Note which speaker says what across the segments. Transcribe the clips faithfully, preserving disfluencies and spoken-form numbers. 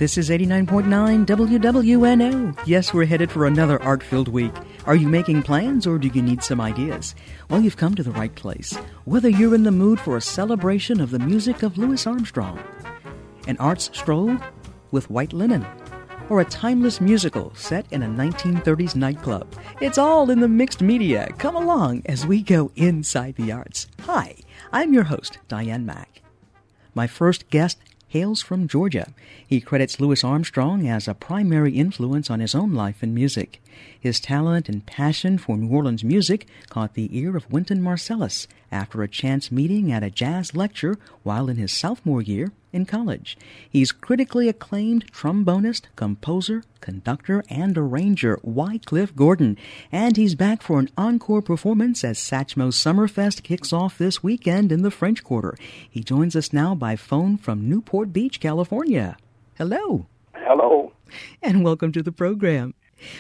Speaker 1: This is eighty-nine point nine W W N O. Yes, we're headed for another art-filled week. Are you making plans or do you need some ideas? Well, you've come to the right place. Whether you're in the mood for a celebration of the music of Louis Armstrong, an arts stroll with white linen, or a timeless musical set in a nineteen thirties nightclub, it's all in the mixed media. Come along as we go inside the arts. Hi, I'm your host, Diane Mack. My first guest hails from Georgia. He credits Louis Armstrong as a primary influence on his own life and music. His talent and passion for New Orleans music caught the ear of Wynton Marsalis after a chance meeting at a jazz lecture while in his sophomore year in college. He's critically acclaimed trombonist, composer, conductor, and arranger Wycliffe Gordon. And he's back for an encore performance as Satchmo Summerfest kicks off this weekend in the French Quarter. He joins us now by phone from Newport Beach, California. Hello.
Speaker 2: Hello.
Speaker 1: And welcome to the program.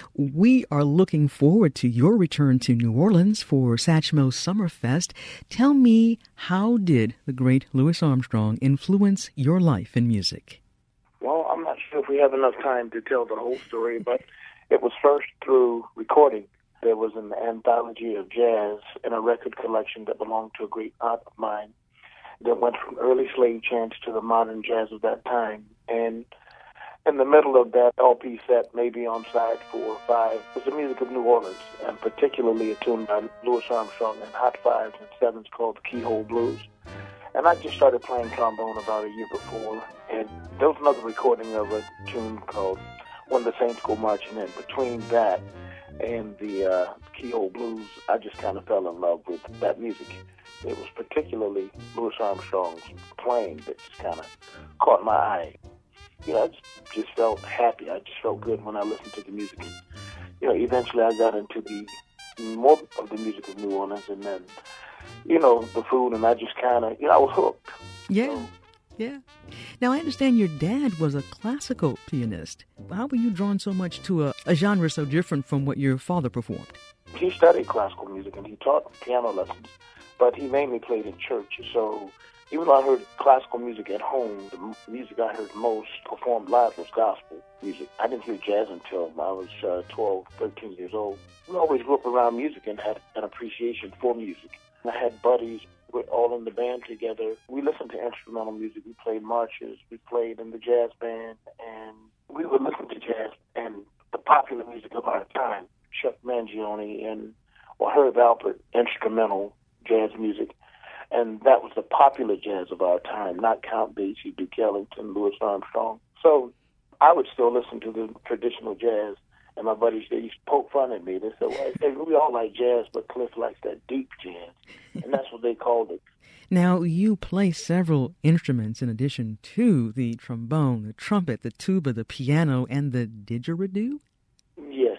Speaker 1: We are looking forward to your return to New Orleans for Satchmo Summerfest. Tell me, how did the great Louis Armstrong influence your life in music?
Speaker 2: Well, I'm not sure if we have enough time to tell the whole story, but it was first through recording. There was an anthology of jazz in a record collection that belonged to a great aunt of mine that went from early slave chants to the modern jazz of that time. And in the middle of that L P set, maybe on side four or five, was the music of New Orleans, and particularly a tune by Louis Armstrong and Hot Fives and Sevens called the Keyhole Blues. And I just started playing trombone about a year before, and there was another recording of a tune called When the Saints Go Marching In. Between that and the uh, Keyhole Blues, I just kind of fell in love with that music. It was particularly Louis Armstrong's playing that just kind of caught my eye. You know, I just, just felt happy. I just felt good when I listened to the music. And, you know, eventually I got into the more of the music of New Orleans, and then, you know, the food, and I just kind of, you know, I was hooked.
Speaker 1: Yeah,
Speaker 2: so,
Speaker 1: yeah. Now, I understand your dad was a classical pianist. How were you drawn so much to a, a genre so different from what your father performed?
Speaker 2: He studied classical music, and he taught piano lessons, but he mainly played in church, so even though I heard classical music at home, the music I heard most performed live was gospel music. I didn't hear jazz until I was uh, twelve, thirteen years old. We always grew up around music and had an appreciation for music. And I had buddies, we're all in the band together. We listened to instrumental music. We played marches. We played in the jazz band. And we would listen to jazz and the popular music of our time, Chuck Mangione and or Herb Alpert, instrumental jazz music. And that was the popular jazz of our time, not Count Basie, Duke Ellington, Louis Armstrong. So I would still listen to the traditional jazz, and my buddies, they used to poke fun at me. They said, well, hey, we all like jazz, but Cliff likes that deep jazz. And that's what they called it.
Speaker 1: Now, you play several instruments in addition to the trombone, the trumpet, the tuba, the piano, and the didgeridoo?
Speaker 2: Yes.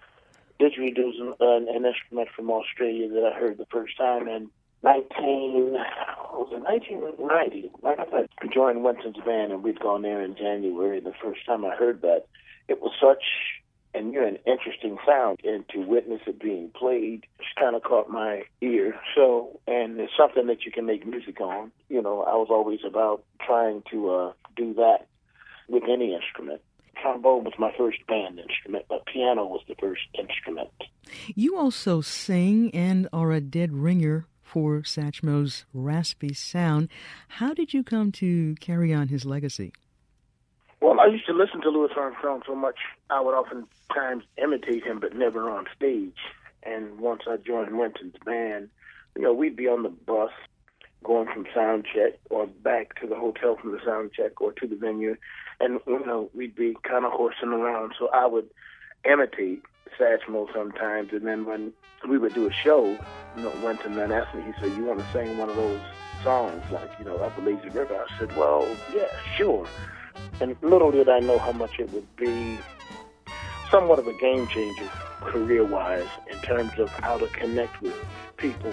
Speaker 2: Didgeridoo is an, an instrument from Australia that I heard the first time, and Nineteen was it nineteen ninety? Like I said, I joined Wynton's band, and we'd gone there in January. The first time I heard that, it was such and you know, an interesting sound, and to witness it being played just kind of caught my ear. So, and it's something that you can make music on. You know, I was always about trying to uh, do that with any instrument. Trombone was my first band instrument, but piano was the first instrument.
Speaker 1: You also sing and are a dead ringer for Satchmo's raspy sound. How did you come to carry on his legacy?
Speaker 2: Well, I used to listen to Louis Armstrong so much, I would oftentimes imitate him, but never on stage. And once I joined Wynton's band, you know, we'd be on the bus going from sound check or back to the hotel from the sound check or to the venue, and, you know, we'd be kind of horsing around. So I would imitate Satchmo sometimes, and then when we would do a show, you know, Wynton then asked me, he said, you want to sing one of those songs, like, you know, Up the Lazy River? I said, well, yeah, sure. And little did I know how much it would be somewhat of a game changer career-wise in terms of how to connect with people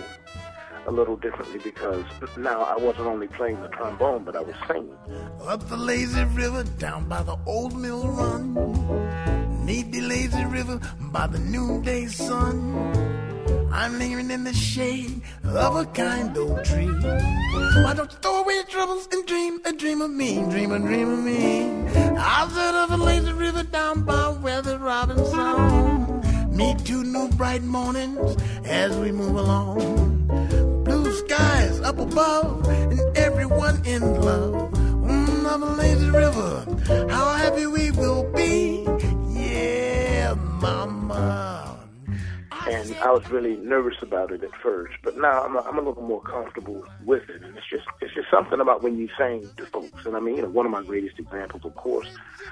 Speaker 2: a little differently, because now I wasn't only playing the trombone, but I was singing.
Speaker 3: Up the lazy river, down by the old mill run, 'neath the lazy river, by the noonday sun, I'm lingering in the shade of a kind old tree. Why don't you throw away your troubles and dream a dream of me, dream a dream of me. Outside of a lazy river down by where the robins song. Meet two new bright mornings as we move along. Blue skies up above and everyone in love. Mm, of a lazy river, how happy we will be. Yeah, mama.
Speaker 2: And I was really nervous about it at first, but now I'm a, I'm a little more comfortable with it. And it's just it's just something about when you sing to folks. And I mean, you know, one of my greatest examples, of course,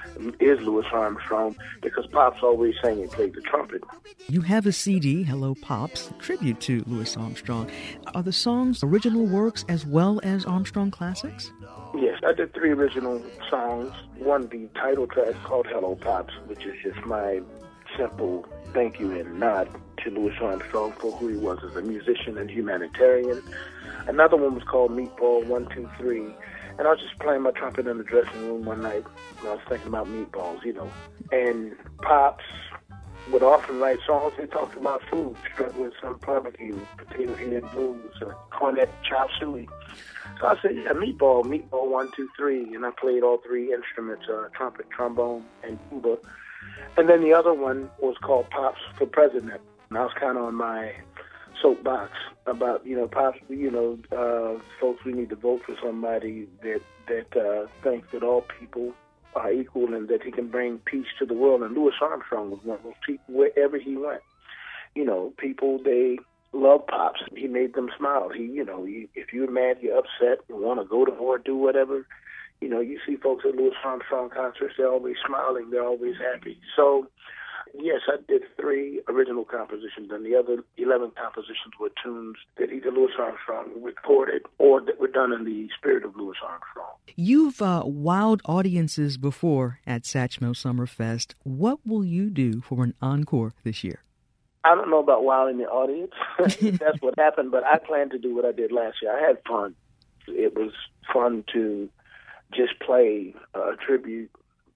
Speaker 2: is Louis Armstrong, because Pops always sang and played the trumpet.
Speaker 1: You have a C D, Hello Pops, a tribute to Louis Armstrong. Are the songs original works as well as Armstrong classics?
Speaker 2: Yes, I did three original songs. One, the title track called Hello Pops, which is just my simple thank you and nod to Louis Armstrong for who he was as a musician and humanitarian. Another one was called Meatball one two three, and I was just playing my trumpet in the dressing room one night, and I was thinking about meatballs, you know. And Pops would often write songs that talked about food, struggling with some barbecue, potato head and blues, or cornet chop suey. So I said, yeah, meatball, meatball one two three, and I played all three instruments, uh, trumpet, trombone, and tuba. And then the other one was called Pops for President. And I was kind of on my soapbox about, you know, Pops, you know, uh, folks, we need to vote for somebody that, that uh, thinks that all people are equal and that he can bring peace to the world. And Louis Armstrong was one of those people wherever he went. You know, people, they love Pops. He made them smile. He, you know, he, if you're mad, you're upset, you want to go to war, do whatever, you know, you see folks at Louis Armstrong concerts, they're always smiling, they're always happy. So, yes, I did three original compositions, and the other eleven compositions were tunes that either Louis Armstrong recorded or that were done in the spirit of Louis Armstrong.
Speaker 1: You've uh, wowed audiences before at Satchmo Summerfest. What will you do for an encore this year?
Speaker 2: I don't know about wowing the audience. That's what happened, but I plan to do what I did last year. I had fun. It was fun to just play a tribute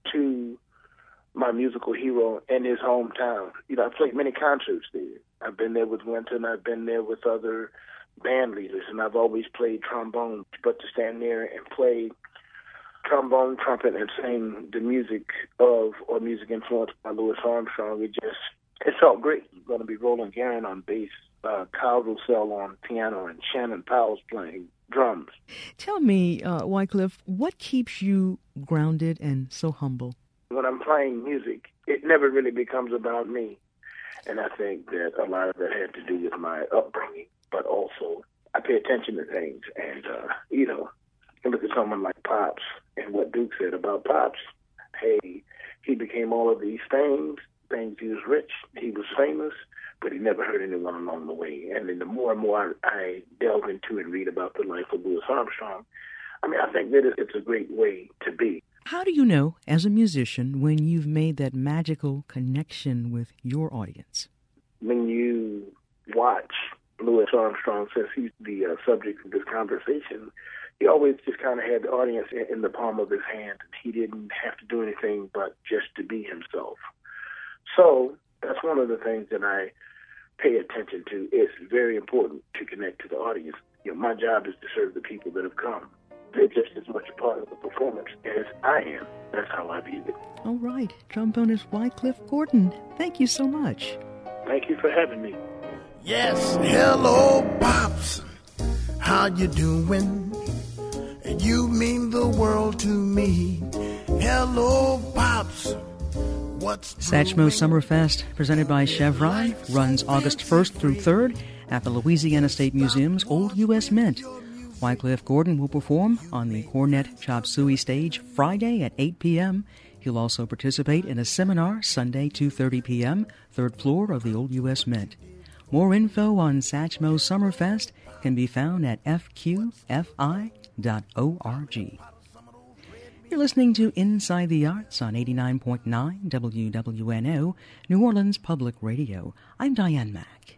Speaker 2: to my musical hero in his hometown. You know, I played many concerts there. I've been there with Wynton, I've been there with other band leaders, and I've always played trombone. But to stand there and play trombone, trumpet, and sing the music of, or music influenced by Louis Armstrong, it just, it felt great. I'm going to be Roland Guerin on bass, uh, Kyle Roussel on piano, and Shannon Powell's playing drums.
Speaker 1: Tell me, uh, Wycliffe, what keeps you grounded and so humble?
Speaker 2: When I'm playing music, it never really becomes about me. And I think that a lot of that had to do with my upbringing, but also I pay attention to things. And, uh, you know, you look at someone like Pops and what Duke said about Pops. Hey, he became all of these things. Things he was rich, he was famous, but he never hurt anyone along the way. And then the more and more I, I delve into and read about the life of Louis Armstrong, I mean, I think that it's a great way to be.
Speaker 1: How do you know, as a musician, when you've made that magical connection with your audience?
Speaker 2: When you watch Louis Armstrong, since he's the uh, subject of this conversation, he always just kind of had the audience in, in the palm of his hand. He didn't have to do anything but just to be himself. So that's one of the things that I pay attention to. It's very important to connect to the audience. You know, my job is to serve the people that have come. They're just as much a part of the performance as I am. That's how I view it.
Speaker 1: All right. Trombonist Wycliffe Gordon, thank you so much.
Speaker 2: Thank you for having me.
Speaker 3: Yes, hello, Pops. How you doing? You mean the world to me. Hello, Pops. What's
Speaker 1: Satchmo Summerfest, presented by Chevron, runs August first through third at the Louisiana State Museum's Old U S Mint. Wycliffe Gordon will perform on the Cornet Chop Suey stage Friday at eight p.m. He'll also participate in a seminar Sunday, two thirty p.m., third floor of the Old U S Mint. More info on Satchmo Summerfest can be found at f q f i dot org. You're listening to Inside the Arts on eighty-nine point nine W W N O, New Orleans Public Radio. I'm Diane Mack.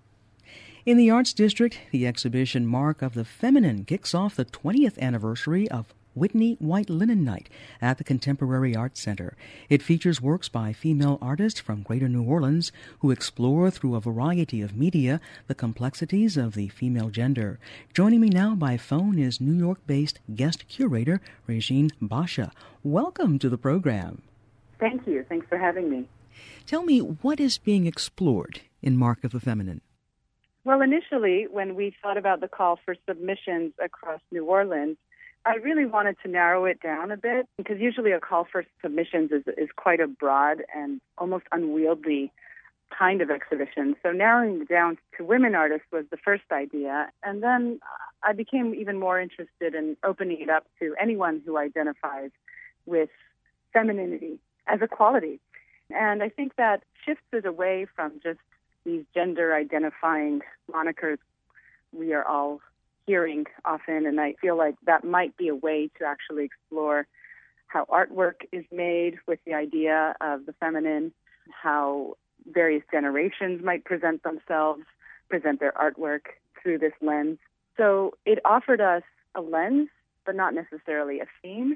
Speaker 1: In the Arts District, the exhibition Mark of the Feminine kicks off the twentieth anniversary of Whitney White Linen Night at the Contemporary Arts Center. It features works by female artists from Greater New Orleans who explore through a variety of media the complexities of the female gender. Joining me now by phone is New York-based guest curator Regine Basha. Welcome to the program.
Speaker 4: Thank you. Thanks for having me.
Speaker 1: Tell me, what is being explored in Mark of the Feminine?
Speaker 4: Well, initially, when we thought about the call for submissions across New Orleans, I really wanted to narrow it down a bit, because usually a call for submissions is, is quite a broad and almost unwieldy kind of exhibition. So narrowing it down to women artists was the first idea. And then I became even more interested in opening it up to anyone who identifies with femininity as a quality. And I think that shifts it away from just these gender-identifying monikers we are all hearing often, and I feel like that might be a way to actually explore how artwork is made with the idea of the feminine, how various generations might present themselves, present their artwork through this lens. So it offered us a lens, but not necessarily a theme,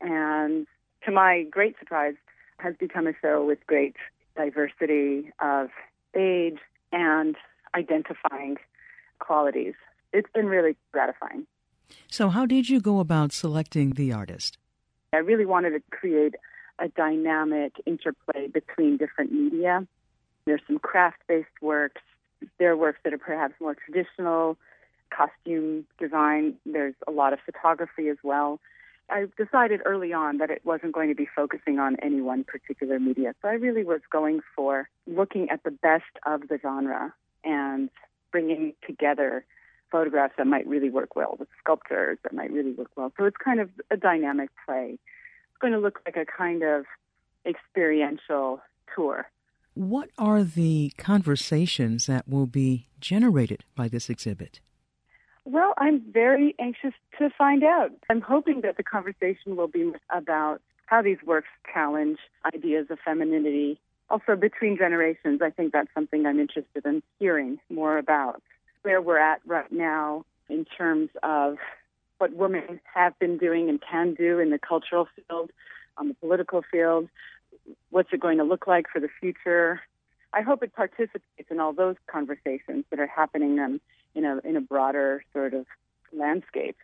Speaker 4: and to my great surprise, has become a show with great diversity of age and identifying qualities. It's been really gratifying.
Speaker 1: So how did you go about selecting the artist?
Speaker 4: I really wanted to create a dynamic interplay between different media. There's some craft-based works. There are works that are perhaps more traditional, costume design. There's a lot of photography as well. I decided early on that it wasn't going to be focusing on any one particular media. So I really was going for looking at the best of the genre and bringing together photographs that might really work well with sculptures that might really work well. So it's kind of a dynamic play. It's going to look like a kind of experiential tour.
Speaker 1: What are the conversations that will be generated by this exhibit?
Speaker 4: Well, I'm very anxious to find out. I'm hoping that the conversation will be about how these works challenge ideas of femininity. Also, between generations, I think that's something I'm interested in hearing more about. Where we're at right now in terms of what women have been doing and can do in the cultural field, on the political field, what's it going to look like for the future. I hope it participates in all those conversations that are happening um, in a in a broader sort of landscape.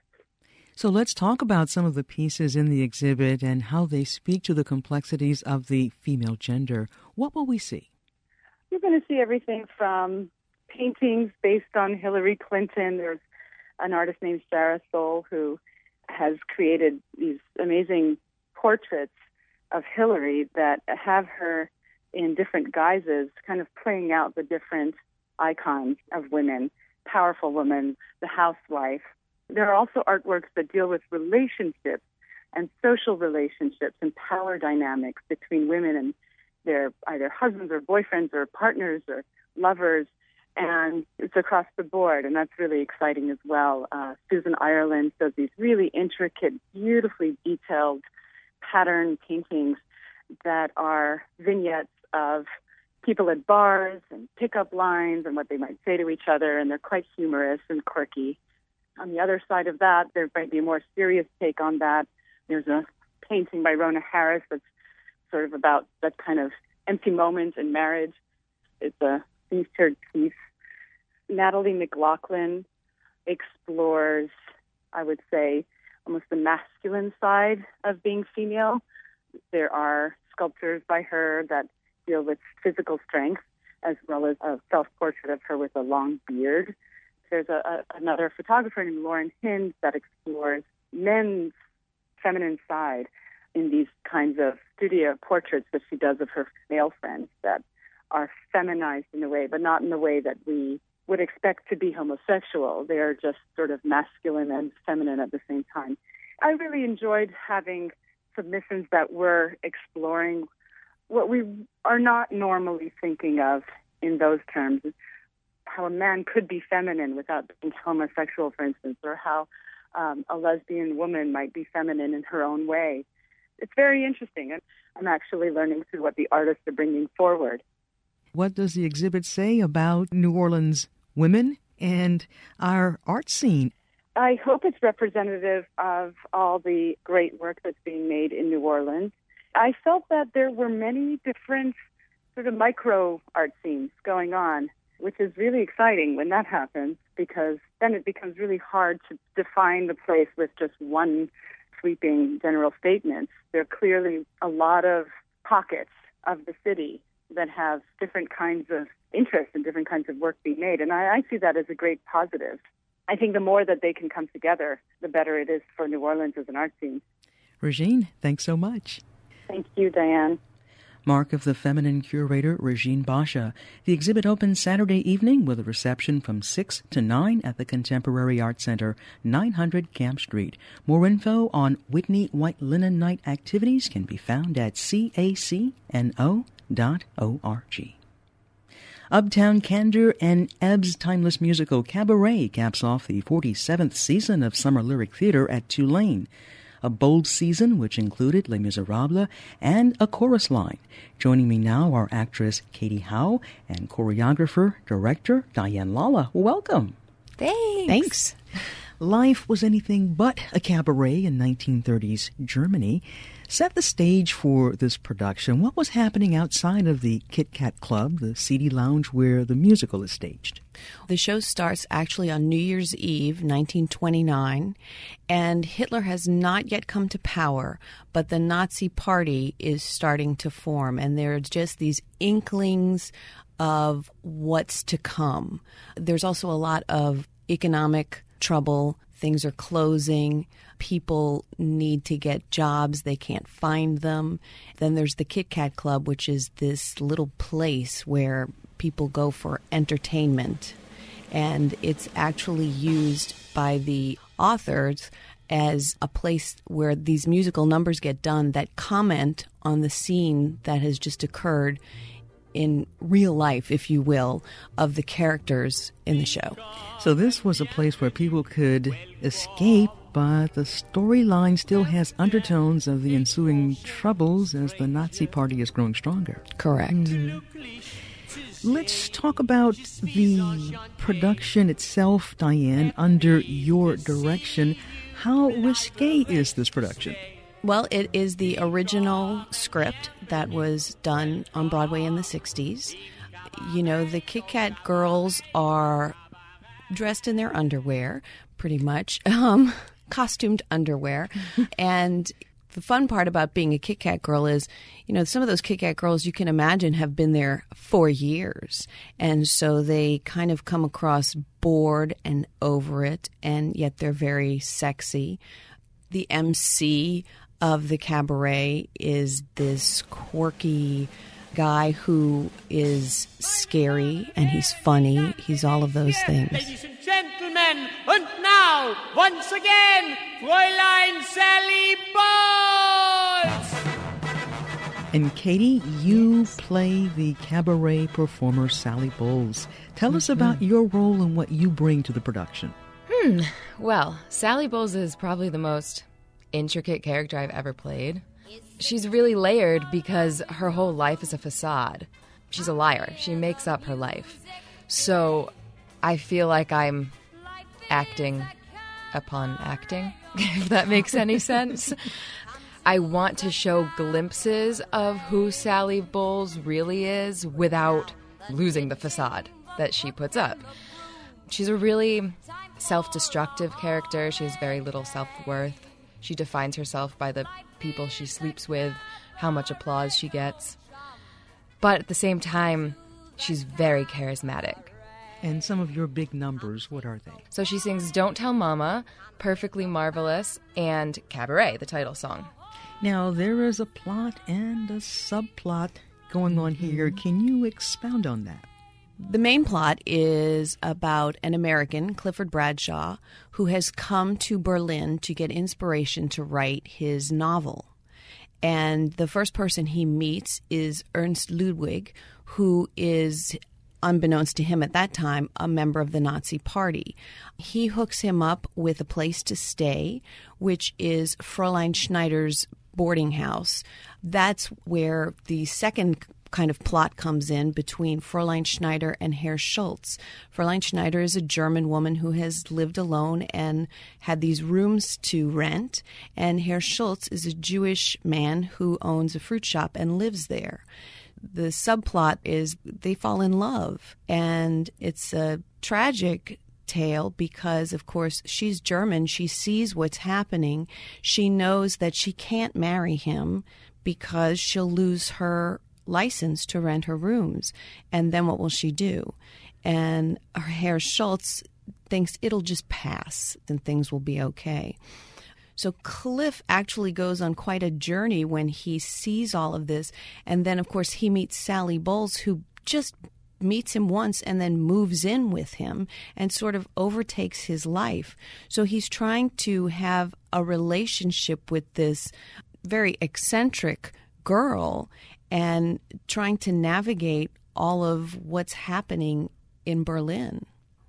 Speaker 1: So let's talk about some of the pieces in the exhibit and how they speak to the complexities of the female gender. What will we see?
Speaker 4: You're going to see everything from paintings based on Hillary Clinton. There's an artist named Sarah Soul who has created these amazing portraits of Hillary that have her in different guises, kind of playing out the different icons of women, powerful women, the housewife. There are also artworks that deal with relationships and social relationships and power dynamics between women and their either husbands or boyfriends or partners or lovers. And it's across the board, and that's really exciting as well. Uh, Susan Ireland does these really intricate, beautifully detailed pattern paintings that are vignettes of people at bars and pickup lines and what they might say to each other, and they're quite humorous and quirky. On the other side of that, there might be a more serious take on that. There's a painting by Rona Harris that's sort of about that kind of empty moment in marriage. It's a featured piece. Natalie McLaughlin explores, I would say, almost the masculine side of being female. There are sculptures by her that deal with physical strength, as well as a self-portrait of her with a long beard. There's a, a, another photographer named Lauren Hind that explores men's feminine side in these kinds of studio portraits that she does of her male friends that are feminized in a way, but not in the way that we would expect to be homosexual. They are just sort of masculine and feminine at the same time. I really enjoyed having submissions that were exploring what we are not normally thinking of in those terms, how a man could be feminine without being homosexual, for instance, or how um, a lesbian woman might be feminine in her own way. It's very interesting, and I'm actually learning through what the artists are bringing forward.
Speaker 1: What does the exhibit say about New Orleans women and our art scene?
Speaker 4: I hope it's representative of all the great work that's being made in New Orleans. I felt that there were many different sort of micro art scenes going on, which is really exciting when that happens, because then it becomes really hard to define the place with just one sweeping general statement. There are clearly a lot of pockets of the city that have different kinds of interests and different kinds of work being made, and I, I see that as a great positive. I think the more that they can come together, the better it is for New Orleans as an art scene.
Speaker 1: Regine, thanks so much.
Speaker 4: Thank you, Diane.
Speaker 1: Mark of the Feminine curator Regine Basha. The exhibit opens Saturday evening with a reception from six to nine at the Contemporary Art Center, nine hundred Camp Street. More info on Whitney White Linen Night activities can be found at C A C N O dot org. Uptown Candor and Ebb's timeless musical Cabaret caps off the forty-seventh season of Summer Lyric Theater at Tulane. A bold season which included Les Miserables and a chorus line. Joining me now are actress Katie Howe and choreographer, director Diane Lala. Welcome.
Speaker 5: Thanks.
Speaker 1: Thanks. Life was anything but a cabaret in nineteen thirties Germany. Set the stage for this production. What was happening outside of the Kit Kat Club, the seedy lounge where the musical is staged?
Speaker 5: The show starts actually on New Year's Eve, nineteen twenty-nine, and Hitler has not yet come to power, but the Nazi Party is starting to form, and there are just these inklings of what's to come. There's also a lot of economic trouble. Things are closing. People need to get jobs. They can't find them. Then there's the Kit Kat Club, which is this little place where people go for entertainment. And it's actually used by the authors as a place where these musical numbers get done that comment on the scene that has just occurred in real life, if you will, of the characters in the show.
Speaker 1: So this was a place where people could escape, but the storyline still has undertones of the ensuing troubles as the Nazi Party is growing stronger.
Speaker 5: Correct.
Speaker 1: Mm. Let's talk about the production itself, Diane, under your direction. How risque is this production?
Speaker 5: Well, it is the original script that was done on Broadway in the sixties. You know, the Kit Kat girls are dressed in their underwear, pretty much, um, costumed underwear. And the fun part about being a Kit Kat girl is, you know, some of those Kit Kat girls you can imagine have been there for years. And so they kind of come across bored and over it, and yet they're very sexy. The M C of the cabaret is this quirky guy who is scary and he's funny. He's all of those things.
Speaker 6: Ladies and gentlemen, and now, once again, Fräulein Sally Bowles!
Speaker 1: And Katie, you play the cabaret performer Sally Bowles. Tell mm-hmm. us about your role and what you bring to the production.
Speaker 7: Hmm. Well, Sally Bowles is probably the most intricate character I've ever played. She's really layered because her whole life is a facade. She's a liar. She makes up her life. So I feel like I'm acting upon acting, if that makes any sense. I want to show glimpses of who Sally Bowles really is without losing the facade that she puts up. She's a really self-destructive character. She has very little self-worth. She defines herself by the people she sleeps with, how much applause she gets. But at the same time, she's very charismatic.
Speaker 1: And some of your big numbers, what are they?
Speaker 7: So she sings Don't Tell Mama, Perfectly Marvelous, and Cabaret, the title song.
Speaker 1: Now, there is a plot and a subplot going on here. Can you expound on that?
Speaker 5: The main plot is about an American, Clifford Bradshaw, who has come to Berlin to get inspiration to write his novel. And the first person he meets is Ernst Ludwig, who is, unbeknownst to him at that time, a member of the Nazi Party. He hooks him up with a place to stay, which is Fräulein Schneider's boarding house. That's where the second kind of plot comes in between Fräulein Schneider and Herr Schultz. Fräulein Schneider is a German woman who has lived alone and had these rooms to rent, and Herr Schultz is a Jewish man who owns a fruit shop and lives there. The subplot is they fall in love, and it's a tragic tale because, of course, she's German. She sees what's happening. She knows that she can't marry him because she'll lose her license to rent her rooms. And then what will she do? And Herr Schultz thinks it'll just pass and things will be okay. So Cliff actually goes on quite a journey when he sees all of this. And then, of course, he meets Sally Bowles, who just meets him once and then moves in with him and sort of overtakes his life. So he's trying to have a relationship with this very eccentric girl and trying to navigate all of what's happening in Berlin.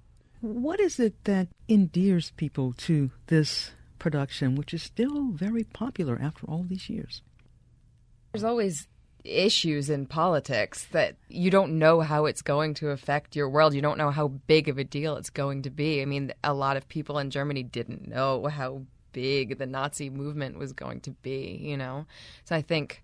Speaker 1: What is it that endears people to this production, which is still very popular after all these years?
Speaker 7: There's always issues in politics that you don't know how it's going to affect your world. You don't know how big of a deal it's going to be. I mean, a lot of people in Germany didn't know how big the Nazi movement was going to be, you know? So I think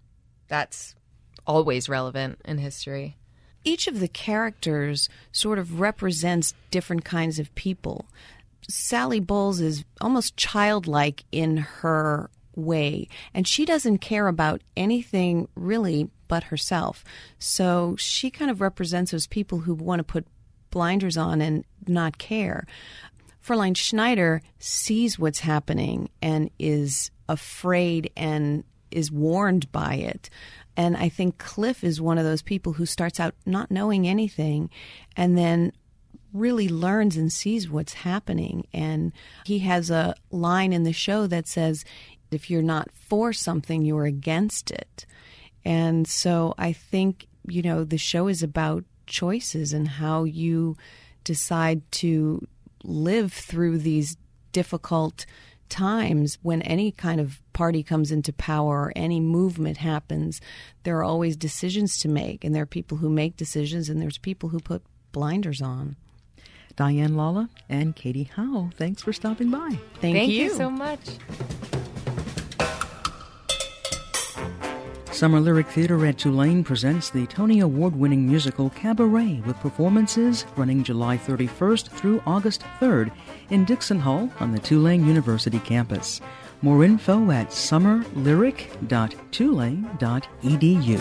Speaker 7: that's always relevant in history.
Speaker 5: Each of the characters sort of represents different kinds of people. Sally Bowles is almost childlike in her way, and she doesn't care about anything really but herself. So she kind of represents those people who want to put blinders on and not care. Fräulein Schneider sees what's happening and is afraid and is warned by it. And I think Cliff is one of those people who starts out not knowing anything and then really learns and sees what's happening. And he has a line in the show that says, if you're not for something, you're against it. And so I think, you know, the show is about choices and how you decide to live through these difficult times. When any kind of party comes into power or any movement happens, there are always decisions to make. And there are people who make decisions and there's people who put blinders on.
Speaker 1: Diane Lala and Katie Howe, thanks for stopping by.
Speaker 5: Thank,
Speaker 7: Thank
Speaker 5: you.
Speaker 7: you so much.
Speaker 1: Summer Lyric Theater at Tulane presents the Tony Award-winning musical Cabaret with performances running July thirty-first through August third in Dixon Hall on the Tulane University campus. More info at summer lyric dot tulane dot e d u.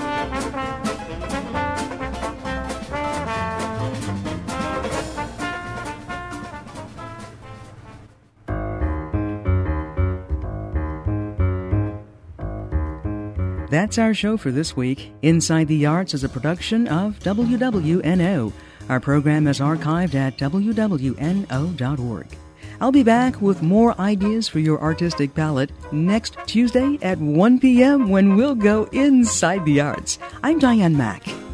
Speaker 1: That's our show for this week. Inside the Arts is a production of W W N O. Our program is archived at w w n o dot org. I'll be back with more ideas for your artistic palette next Tuesday at one p.m. when we'll go inside the arts. I'm Diane Mack.